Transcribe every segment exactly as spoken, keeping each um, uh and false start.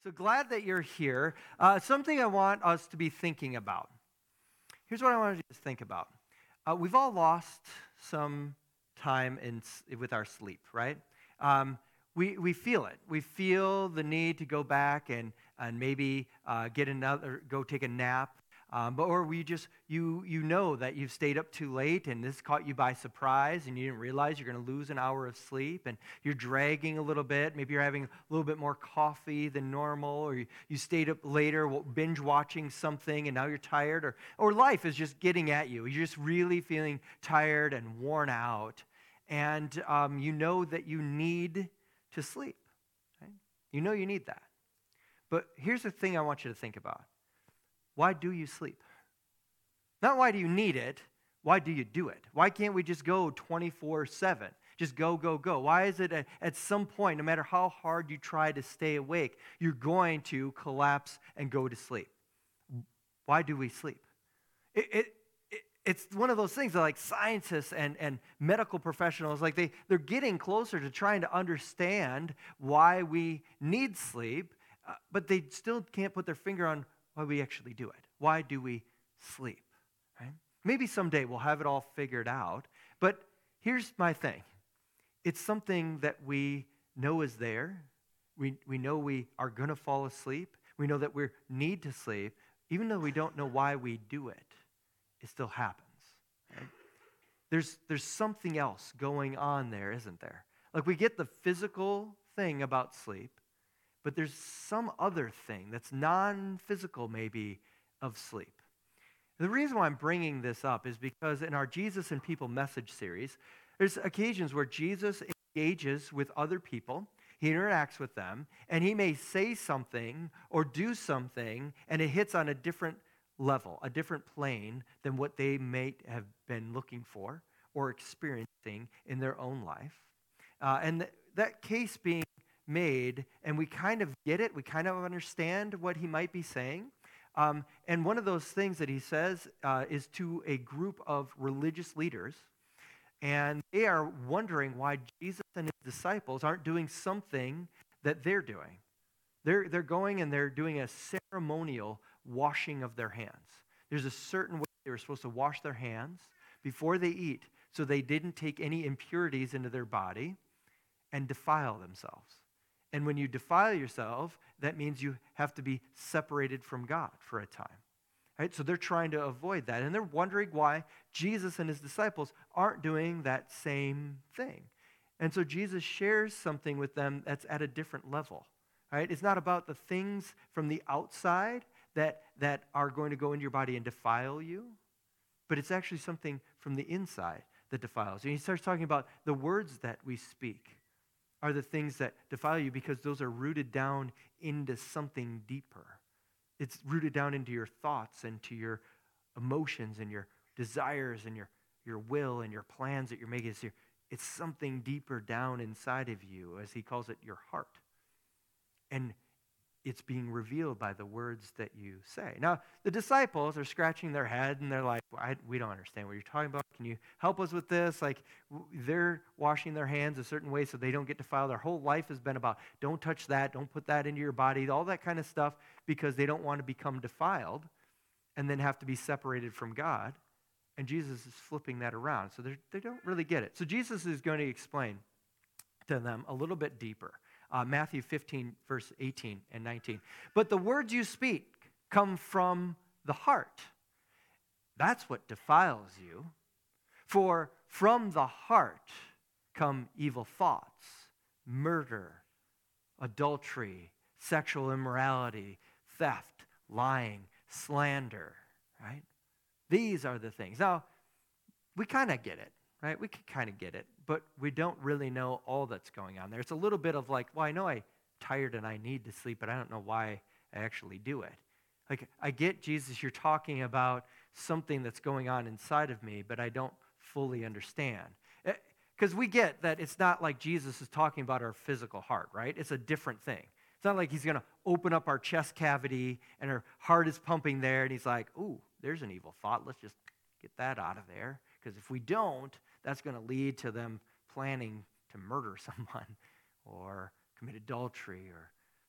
So glad that you're here. Uh, something I want us to be thinking about. Here's what I want you to think about. Uh, we've all lost some time in with our sleep, right? Um, we we feel it. We feel the need to go back and and maybe uh, get another, go take a nap. Um, but or we just you you know that you've stayed up too late and this caught you by surprise and you didn't realize you're going to lose an hour of sleep and you're dragging a little bit. Maybe you're having a little bit more coffee than normal, or you, you stayed up later binge watching something and now you're tired, or or life is just getting at you. You're just really feeling tired and worn out, and um, you know that you need to sleep. Right? You know you need that. But here's the thing I want you to think about. Why do you sleep? Not why do you need it, why do you do it? Why can't we just go twenty-four seven? Just go, go, go. Why is it at, at some point, no matter how hard you try to stay awake, you're going to collapse and go to sleep? Why do we sleep? It, it, it it's one of those things that like scientists and, and medical professionals, like they, they're getting closer to trying to understand why we need sleep, uh, but they still can't put their finger on why we actually do it. Why do we sleep? Right? Maybe someday we'll have it all figured out, but here's my thing. It's something that we know is there. We, we know we are going to fall asleep. We know that we need to sleep. Even though we don't know why we do it, it still happens. Right? There's, there's something else going on there, isn't there? Like we get the physical thing about sleep, but there's some other thing that's non-physical maybe of sleep. The reason why I'm bringing this up is because in our Jesus and People message series, there's occasions where Jesus engages with other people, he interacts with them, and he may say something or do something, and it hits on a different level, a different plane than what they may have been looking for or experiencing in their own life. Uh, and th- that case being made, and we kind of get it, we kind of understand what he might be saying. Um, and one of those things that he says uh, is to a group of religious leaders, and they are wondering why Jesus and his disciples aren't doing something that they're doing. They're, they're going and they're doing a ceremonial washing of their hands. There's a certain way they were supposed to wash their hands before they eat so they didn't take any impurities into their body and defile themselves. And when you defile yourself, that means you have to be separated from God for a time. Right? So they're trying to avoid that. And they're wondering why Jesus and his disciples aren't doing that same thing. And so Jesus shares something with them that's at a different level. Right? It's not about the things from the outside that, that are going to go into your body and defile you, but it's actually something from the inside that defiles you. And he starts talking about the words that we speak are the things that defile you because those are rooted down into something deeper. It's rooted down into your thoughts and to your emotions and your desires and your, your will and your plans that you're making. It's, your, it's something deeper down inside of you, as he calls it, your heart. And it's being revealed by the words that you say. Now, the disciples are scratching their head, and they're like, I, we don't understand what you're talking about. Can you help us with this? Like, w- they're washing their hands a certain way so they don't get defiled. Their whole life has been about, don't touch that, don't put that into your body, all that kind of stuff, because they don't want to become defiled and then have to be separated from God. And Jesus is flipping that around. So they don't really get it. So Jesus is going to explain to them a little bit deeper. Uh, Matthew fifteen, verse eighteen and nineteen. But the words you speak come from the heart. That's what defiles you. For from the heart come evil thoughts, murder, adultery, sexual immorality, theft, lying, slander, right? These are the things. Now, we kind of get it. Right? We can kind of get it, but we don't really know all that's going on there. It's a little bit of like, well, I know I'm tired and I need to sleep, but I don't know why I actually do it. Like, I get, Jesus, you're talking about something that's going on inside of me, but I don't fully understand. Because we get that it's not like Jesus is talking about our physical heart, right? It's a different thing. It's not like he's going to open up our chest cavity and our heart is pumping there, and he's like, ooh, there's an evil thought. Let's just get that out of there. Because if we don't, that's going to lead to them planning to murder someone or commit adultery or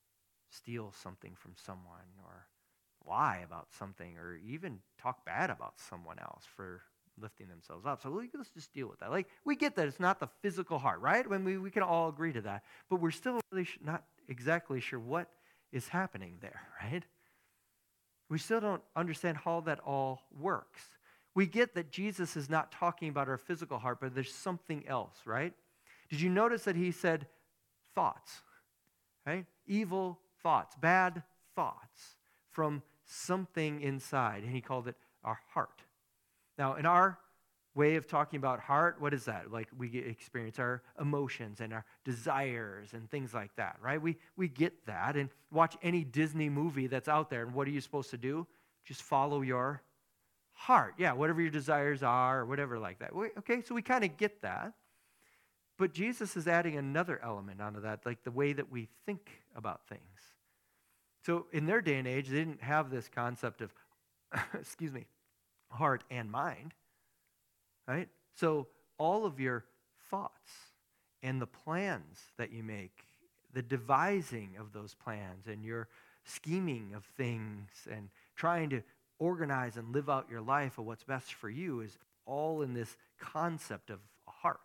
steal something from someone or lie about something or even talk bad about someone else for lifting themselves up. So let's just deal with that. Like, we get that it's not the physical heart, right? When we, we can all agree to that. But we're still really sh- not exactly sure what is happening there, right? We still don't understand how that all works. We get that Jesus is not talking about our physical heart, but there's something else, right? Did you notice that he said thoughts, right? Evil thoughts, bad thoughts from something inside, and he called it our heart. Now, in our way of talking about heart, what is that? Like, we get, experience our emotions and our desires and things like that, right? We we get that, and watch any Disney movie that's out there, and what are you supposed to do? Just follow your heart. Yeah, whatever your desires are, or whatever like that. Okay, so we kind of get that. But Jesus is adding another element onto that, like the way that we think about things. So in their day and age, they didn't have this concept of, excuse me, heart and mind, right? So all of your thoughts and the plans that you make, the devising of those plans and your scheming of things and trying to organize and live out your life of what's best for you is all in this concept of a heart.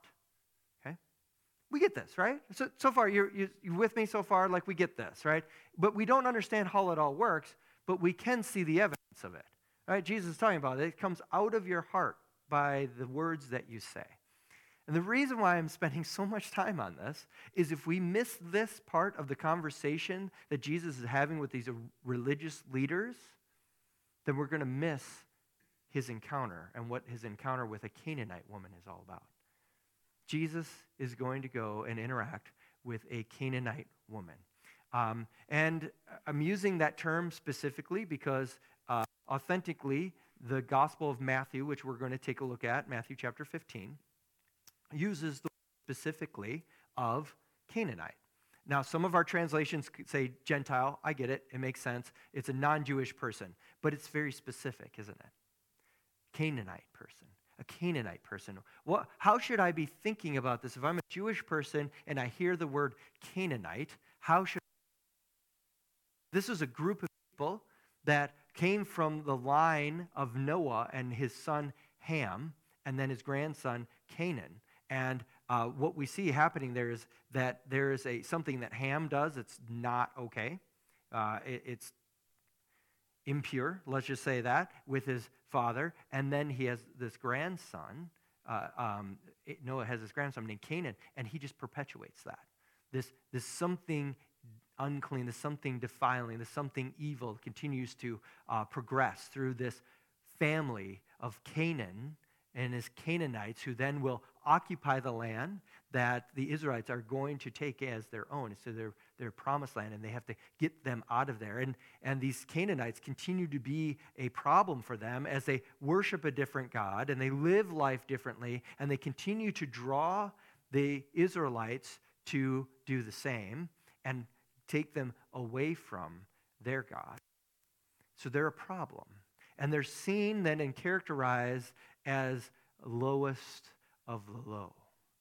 We get this, right? So, so far, you're, you're with me so far, like we get this, right? But we don't understand how it all works, but we can see the evidence of it, right? Jesus is talking about it. It comes out of your heart by the words that you say. And the reason why I'm spending so much time on this is if we miss this part of the conversation that Jesus is having with these religious leaders, then we're going to miss his encounter and what his encounter with a Canaanite woman is all about. Jesus is going to go and interact with a Canaanite woman. Um, and I'm using that term specifically because uh, authentically, the Gospel of Matthew, which we're going to take a look at, Matthew chapter fifteen, uses the word specifically of Canaanite. Now, some of our translations say Gentile. I get it. It makes sense. It's a non-Jewish person. But it's very specific, isn't it? Canaanite person. A Canaanite person. What, how should I be thinking about this? If I'm a Jewish person and I hear the word Canaanite, how should I? This was a group of people that came from the line of Noah and his son Ham, and then his grandson Canaan. And uh, what we see happening there is that there is a something that Ham does that's not okay. Uh, it, it's impure, let's just say that, with his father, and then he has this grandson. Uh, um, Noah has this grandson named Canaan, and he just perpetuates that. This, this something unclean, this something defiling, this something evil continues to uh, progress through this family of Canaan and his Canaanites, who then will occupy the land that the Israelites are going to take as their own. So their their promised land, and they have to get them out of there. And, and these Canaanites continue to be a problem for them as they worship a different God, and they live life differently, and they continue to draw the Israelites to do the same and take them away from their God. So they're a problem. And they're seen then and characterized as lowest of the low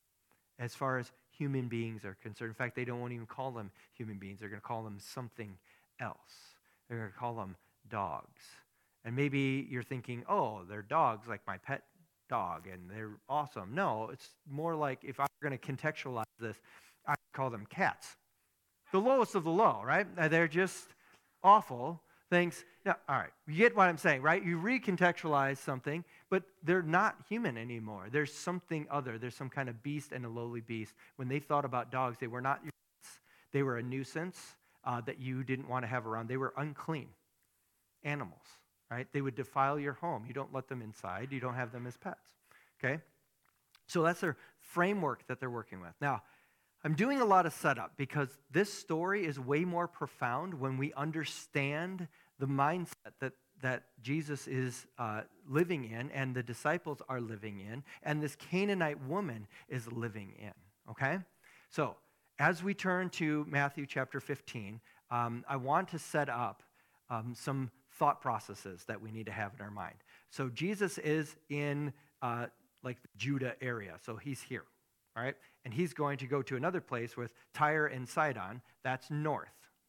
as far as human beings are concerned. In fact, they don't want to even call them human beings. They're going to call them something else. They're going to call them dogs. And maybe you're thinking, oh, they're dogs like my pet dog, and they're awesome. No, it's more like, if I'm going to contextualize this, I call them cats. The lowest of the low, right? They're just awful things. Now, all right, you get what I'm saying, right? You recontextualize something, but they're not human anymore. There's something other. There's some kind of beast and a lowly beast. When they thought about dogs, they were not your pets. They were a nuisance uh, that you didn't want to have around. They were unclean animals, right? They would defile your home. You don't let them inside. You don't have them as pets, okay? So that's their framework that they're working with. Now, I'm doing a lot of setup because this story is way more profound when we understand the mindset that, that Jesus is uh, living in and the disciples are living in and this Canaanite woman is living in, okay? So as we turn to Matthew chapter fifteen, um, I want to set up um, some thought processes that we need to have in our mind. So Jesus is in uh, like the Judah area, so he's here. All right, and he's going to go to another place with Tyre and Sidon. That's north.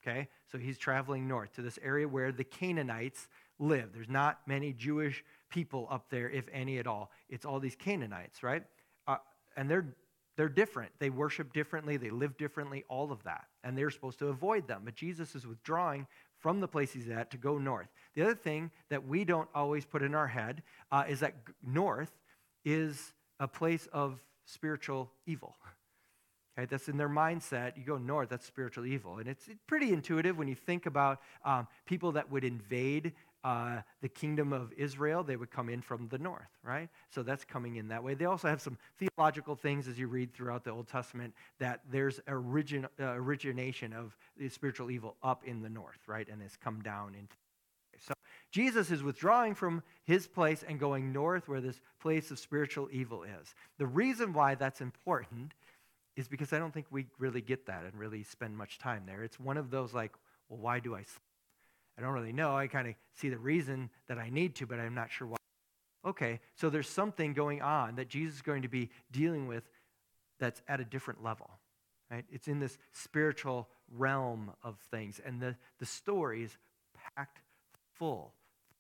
okay? So he's traveling north to this area where the Canaanites live. There's not many Jewish people up there, if any at all. It's all these Canaanites, right? Uh, and they're they're different. They worship differently. They live differently, all of that. And they're supposed to avoid them. But Jesus is withdrawing from the place he's at to go north. The other thing that we don't always put in our head uh, is that north is a place of spiritual evil. Okay, that's in their mindset. You go north, that's spiritual evil. And it's pretty intuitive when you think about um, people that would invade uh, the kingdom of Israel. They would come in from the north, right? So that's coming in that way. They also have some theological things as you read throughout the Old Testament that there's origin, uh, origination of the spiritual evil up in the north, right? And it's come down into. So Jesus is withdrawing from his place and going north where this place of spiritual evil is. The reason why that's important is because I don't think we really get that and really spend much time there. It's one of those like, well, why do I sleep? I don't really know. I kind of see the reason that I need to, but I'm not sure why. Okay, so there's something going on that Jesus is going to be dealing with that's at a different level, right? It's in this spiritual realm of things, and the, the story is packed full.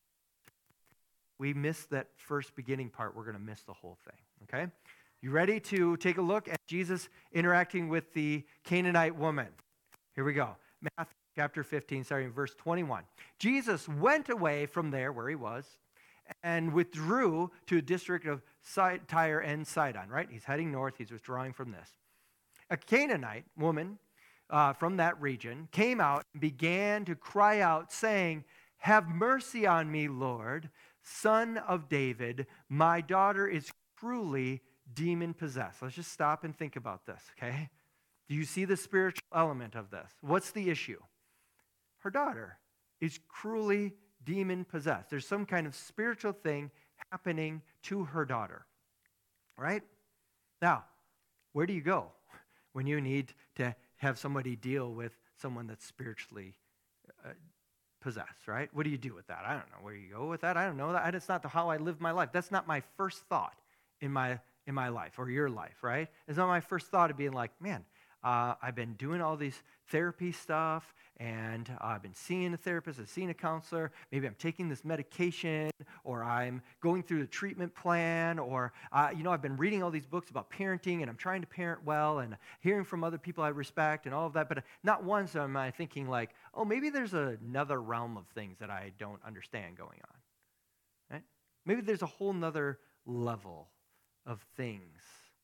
We miss that first beginning part, we're going to miss the whole thing, okay? You ready to take a look at Jesus interacting with the Canaanite woman? Here we go. Matthew chapter fifteen, starting in verse twenty-one. Jesus went away from there where he was and withdrew to a district of Tyre and Sidon, right? He's heading north. He's withdrawing from this. A Canaanite woman uh, from that region came out and began to cry out, saying, "Have mercy on me, Lord, Son of David. My daughter is cruelly demon-possessed." Let's just stop and think about this, okay? Do you see the spiritual element of this? What's the issue? Her daughter is cruelly demon-possessed. There's some kind of spiritual thing happening to her daughter, right? Now, where do you go when you need to have somebody deal with someone that's spiritually uh, possessed, right? What do you do with that? I don't know where you go with that. I don't know. That's not how I live my life. That's not my first thought in my in my life or your life, right? It's not my first thought of being like, man, uh, I've been doing all these therapy stuff, and uh, I've been seeing a therapist, I've seen a counselor, maybe I'm taking this medication, or I'm going through the treatment plan, or, uh, you know, I've been reading all these books about parenting, and I'm trying to parent well, and hearing from other people I respect, and all of that, but not once am I thinking like, oh, maybe there's another realm of things that I don't understand going on, right? Maybe there's a whole nother level of things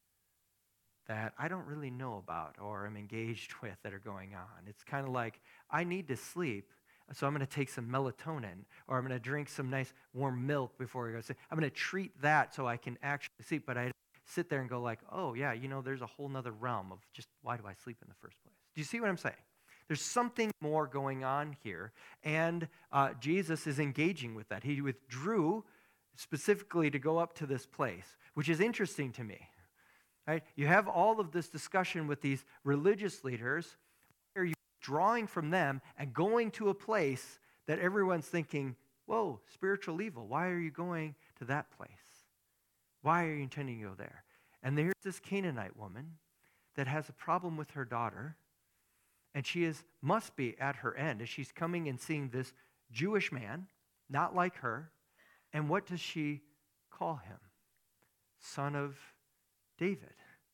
that I don't really know about or am engaged with that are going on. It's kind of like, I need to sleep, so I'm going to take some melatonin, or I'm going to drink some nice warm milk before I go to sleep. I'm going to treat that so I can actually sleep, but I sit there and go like, oh yeah, you know, there's a whole nother realm of just why do I sleep in the first place? Do you see what I'm saying? There's something more going on here, and uh, Jesus is engaging with that. He withdrew specifically to go up to this place, which is interesting to me. Right? You have all of this discussion with these religious leaders. Why are you drawing from them and going to a place that everyone's thinking, whoa, spiritual evil? Why are you going to that place? Why are you intending to go there? And there's this Canaanite woman that has a problem with her daughter, and she is must be at her end as she's coming and seeing this Jewish man, not like her. And what does she call him? Son of David.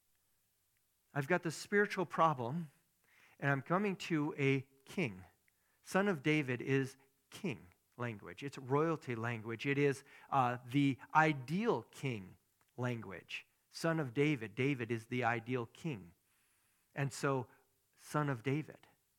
I've got this spiritual problem, and I'm coming to a king. Son of David is king language. It's royalty language. It is uh, the ideal king language. Son of David. David is the ideal king. And so, Son of David,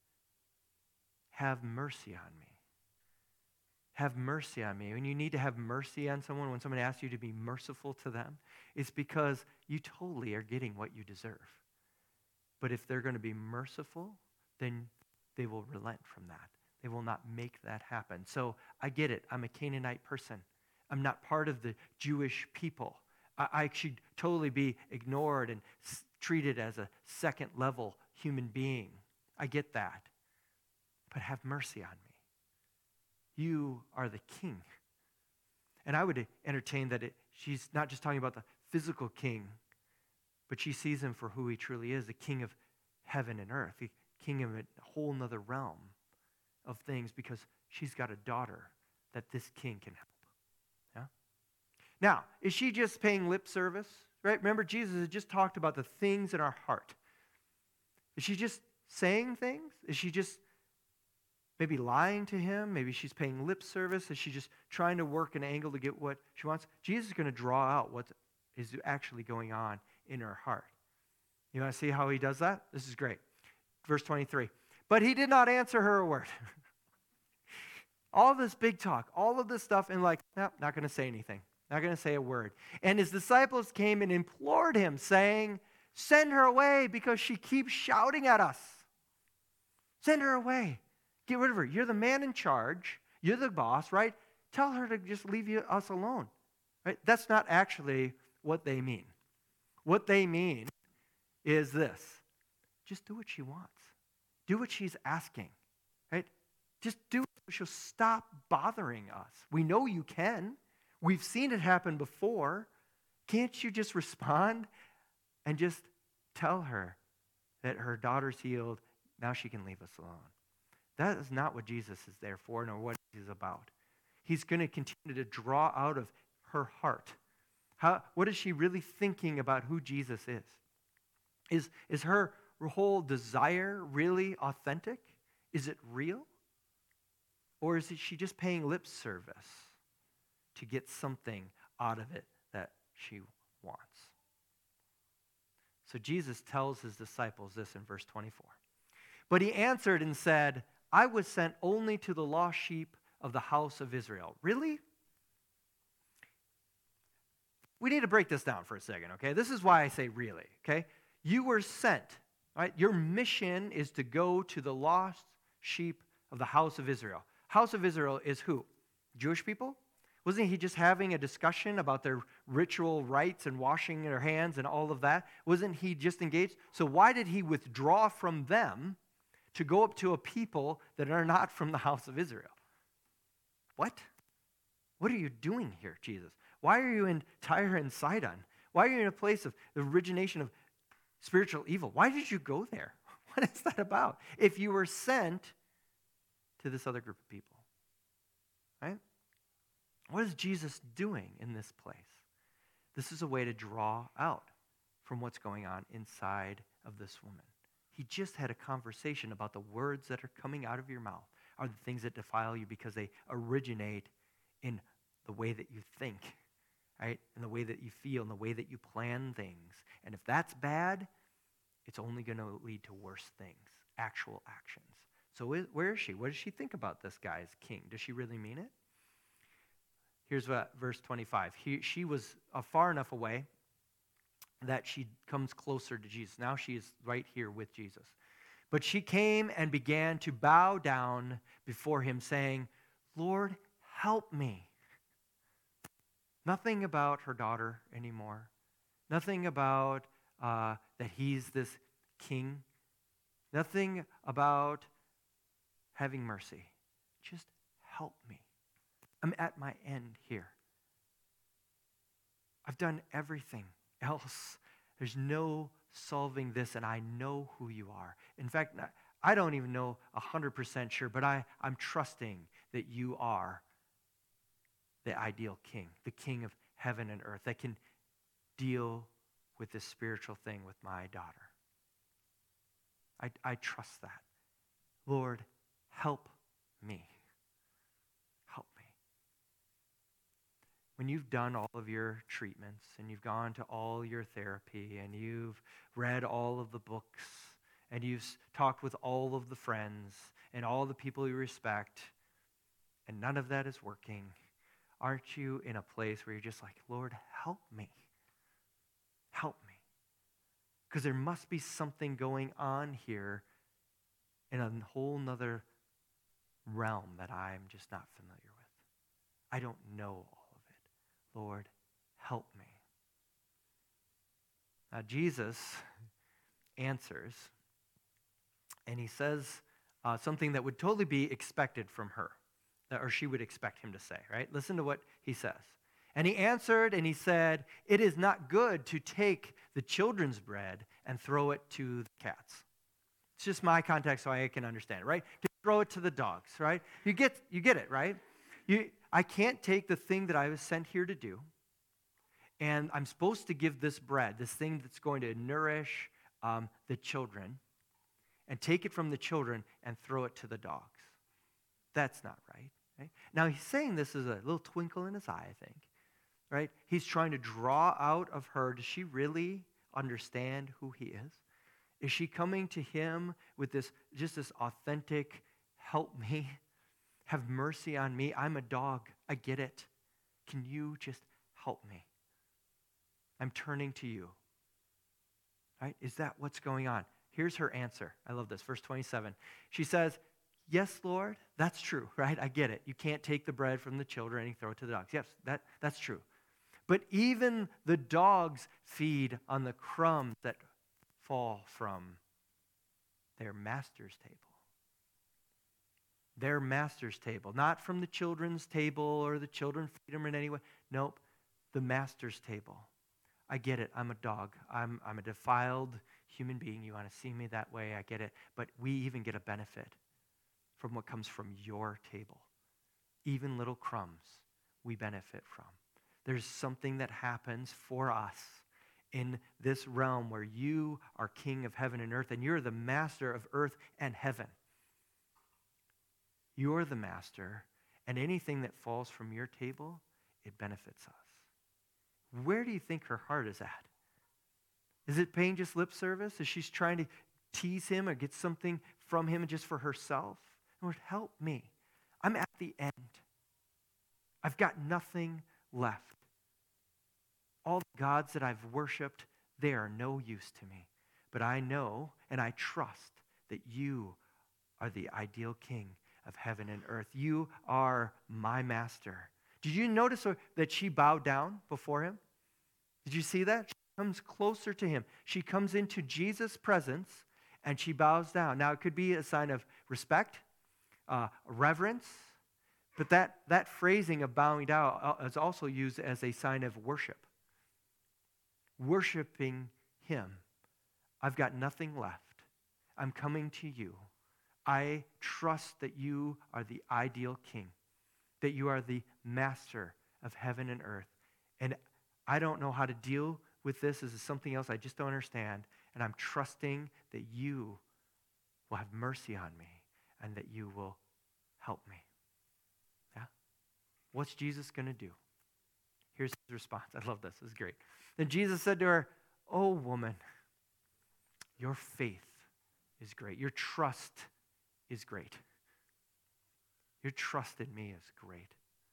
have mercy on me. Have mercy on me. When you need to have mercy on someone, when someone asks you to be merciful to them, it's because you totally are getting what you deserve. But if they're going to be merciful, then they will relent from that. They will not make that happen. So I get it. I'm a Canaanite person. I'm not part of the Jewish people. I, I should totally be ignored and s- treated as a second level human being. I get that. But have mercy on me. You are the king. And I would entertain that it, she's not just talking about the physical king, but she sees him for who he truly is, the king of heaven and earth, the king of a whole nother realm. of things because she's got a daughter that this king can help. Yeah? Now, is she just paying lip service? Right? Remember, Jesus had just talked about the things in our heart. Is she just saying things? Is she just maybe lying to him? Maybe she's paying lip service. Is she just trying to work an angle to get what she wants? Jesus is going to draw out what is actually going on in her heart. You want to see how he does that? This is great. Verse twenty-three. But he did not answer her a word. All this big talk, all of this stuff, and like, no, not going to say anything. Not going to say a word. And his disciples came and implored him, saying, send her away because she keeps shouting at us. Send her away. Get rid of her. You're the man in charge. You're the boss, right? Tell her to just leave you, us alone. Right? That's not actually what they mean. What they mean is this. Just do what she wants. Do what she's asking. Right? Just do it so she'll stop bothering us. We know you can. We've seen it happen before. Can't you just respond and just tell her that her daughter's healed, now she can leave us alone? That is not what Jesus is there for, nor what he's about. He's going to continue to draw out of her heart. How, what is she really thinking about who Jesus is? Is, is her whole desire really authentic? Is it real? Or is it she just paying lip service to get something out of it that she wants? So Jesus tells his disciples this in verse twenty-four. But he answered and said, I was sent only to the lost sheep of the house of Israel. Really? We need to break this down for a second, okay? This is why I say really, okay? You were sent, right? Your mission is to go to the lost sheep of the house of Israel. House of Israel is who? Jewish people? Wasn't he just having a discussion about their ritual rites and washing their hands and all of that? Wasn't he just engaged? So why did he withdraw from them to go up to a people that are not from the house of Israel? What? What are you doing here, Jesus? Why are you in Tyre and Sidon? Why are you in a place of the origination of spiritual evil? Why did you go there? What is that about? If you were sent to this other group of people, right? What is Jesus doing in this place? This is a way to draw out from what's going on inside of this woman. He just had a conversation about the words that are coming out of your mouth are the things that defile you because they originate in the way that you think, right? In the way that you feel, in the way that you plan things. And if that's bad, it's only going to lead to worse things, actual actions. So where is she? What does she think about this guy as king? Does she really mean it? Here's what verse twenty-five. He, she was uh, far enough away that she comes closer to Jesus. Now she is right here with Jesus. But she came and began to bow down before him, saying, Lord, help me. Nothing about her daughter anymore. Nothing about uh, that he's this king. Nothing about having mercy. Just help me. I'm at my end here. I've done everything else. There's no solving this, and I know who you are. In fact, I don't even know one hundred percent sure, but I, I'm trusting that you are the ideal king, the king of heaven and earth that can deal with this spiritual thing with my daughter. I, I trust that. Lord, help me. Help me. When you've done all of your treatments and you've gone to all your therapy and you've read all of the books and you've talked with all of the friends and all the people you respect and none of that is working, aren't you in a place where you're just like, Lord, help me. Help me. Because there must be something going on here in a whole nother realm that I'm just not familiar with. I don't know all of it. Lord, help me. Now, Jesus answers, and he says uh, something that would totally be expected from her, or she would expect him to say, right? Listen to what he says. And he answered and he said, it is not good to take the children's bread and throw it to the cats. It's just my context so I can understand it, right? To throw it to the dogs, right? You get, you get it, right? You, I can't take the thing that I was sent here to do, and I'm supposed to give this bread, this thing that's going to nourish um, the children, and take it from the children and throw it to the dogs. That's not right, right? Now, he's saying this is a little twinkle in his eye, I think, right? He's trying to draw out of her, does she really understand who he is? Is she coming to him with this, just this authentic, help me, have mercy on me, I'm a dog, I get it. Can you just help me? I'm turning to you. Right? Is that what's going on? Here's her answer. I love this. Verse twenty-seven. She says, yes, Lord, that's true, right? I get it. You can't take the bread from the children and throw it to the dogs. Yes, that, that's true. But even the dogs feed on the crumbs that fall from their master's table. Their master's table. Not from the children's table or the children feed them in any way. Nope, the master's table. I get it. I'm a dog. I'm, I'm a defiled human being. You want to see me that way? I get it. But we even get a benefit from what comes from your table. Even little crumbs we benefit from. There's something that happens for us in this realm where you are king of heaven and earth, and you're the master of earth and heaven. You're the master, and anything that falls from your table, it benefits us. Where do you think her heart is at? Is it paying just lip service? Is she trying to tease him or get something from him just for herself? Lord, help me. I'm at the end. I've got nothing left. All the gods that I've worshiped, they are no use to me. But I know and I trust that you are the ideal king of heaven and earth. You are my master. Did you notice that she bowed down before him? Did you see that? She comes closer to him. She comes into Jesus' presence and she bows down. Now, it could be a sign of respect, uh, reverence, but that, that phrasing of bowing down is also used as a sign of worship. Worshiping him. I've got nothing left. I'm coming to you. I trust that you are the ideal king, that you are the master of heaven and earth. And I don't know how to deal with this. This is something else I just don't understand. And I'm trusting that you will have mercy on me and that you will help me. Yeah? What's Jesus going to do? Here's his response. I love this. This is great. Then Jesus said to her, "Oh, woman, your faith is great. Your trust is great. Your trust in me is great.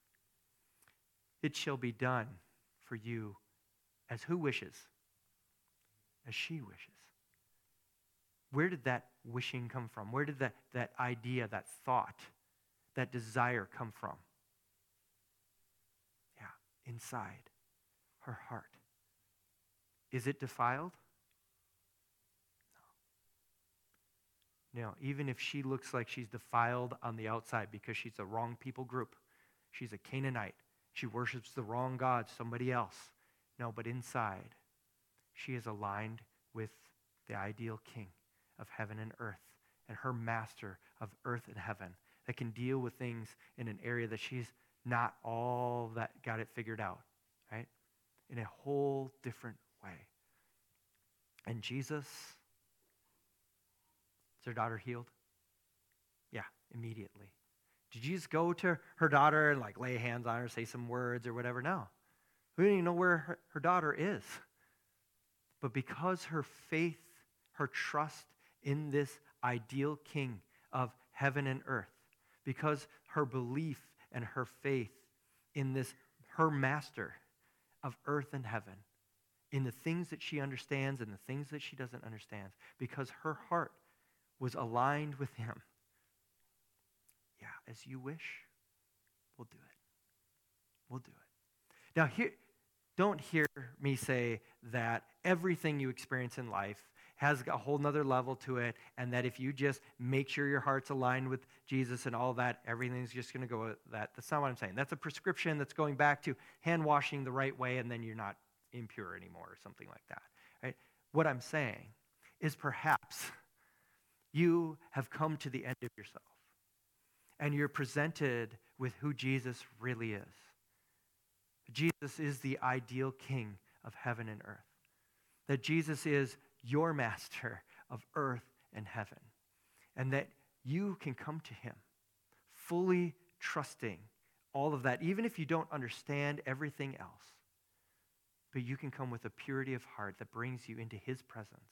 It shall be done for you as who wishes? As she wishes." Where did that wishing come from? Where did that, that idea, that thought, that desire come from? Yeah, inside her heart. Is it defiled? No. No, even if she looks like she's defiled on the outside because she's the wrong people group. She's a Canaanite. She worships the wrong God, somebody else. No, but inside, she is aligned with the ideal king of heaven and earth and her master of earth and heaven that can deal with things in an area that she's not all that got it figured out, right? In a whole different way. And Jesus, is her daughter healed? Yeah, immediately. Did Jesus go to her daughter and like lay hands on her, say some words or whatever? No. We don't even know where her, her daughter is. But because her faith, her trust in this ideal king of heaven and earth, because her belief and her faith in this, her master of earth and heaven, in the things that she understands and the things that she doesn't understand, because her heart was aligned with him. Yeah, as you wish, we'll do it. We'll do it. Now, here, don't hear me say that everything you experience in life has a whole nother level to it, and that if you just make sure your heart's aligned with Jesus and all that, everything's just going to go with that. That's not what I'm saying. That's a prescription that's going back to hand washing the right way, and then you're not impure anymore or something like that. Right? What I'm saying is perhaps you have come to the end of yourself. and you're presented with who Jesus really is. Jesus is the ideal king of heaven and earth. That Jesus is your master of earth and heaven. And that you can come to him fully trusting all of that, even if you don't understand everything else. But you can come with a purity of heart that brings you into his presence.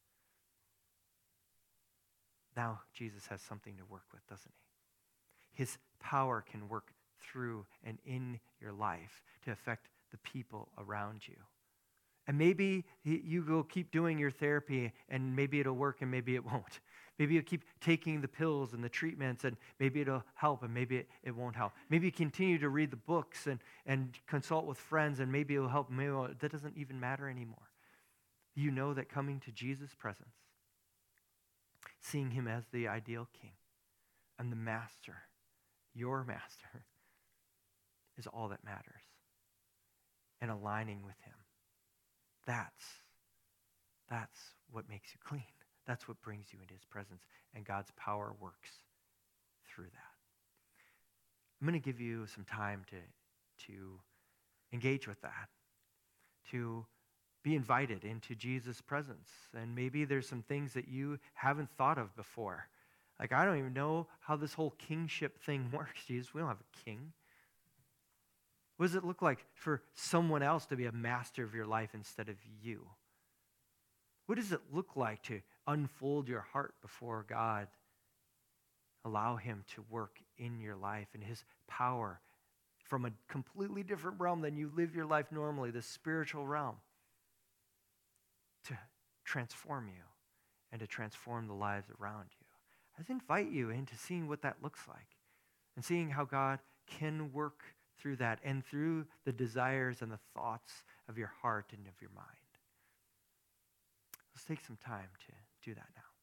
Now Jesus has something to work with, doesn't he? His power can work through and in your life to affect the people around you. And maybe you will keep doing your therapy and maybe it'll work and maybe it won't. Maybe you'll keep taking the pills and the treatments and maybe it'll help and maybe it, it won't help. Maybe you continue to read the books and, and consult with friends and maybe it'll help. Maybe it'll, that doesn't even matter anymore. You know that coming to Jesus' presence, seeing him as the ideal king and the master, your master, is all that matters. And aligning with him. That's, that's what makes you clean. That's what brings you into his presence. And God's power works through that. I'm going to give you some time to, to engage with that, to be invited into Jesus' presence. And maybe there's some things that you haven't thought of before. Like, I don't even know how this whole kingship thing works, Jesus. We don't have a king. What does it look like for someone else to be a master of your life instead of you? What does it look like to unfold your heart before God? Allow him to work in your life and his power from a completely different realm than you live your life normally, the spiritual realm, to transform you and to transform the lives around you. I just invite you into seeing what that looks like and seeing how God can work through that and through the desires and the thoughts of your heart and of your mind. Let's take some time to do that now.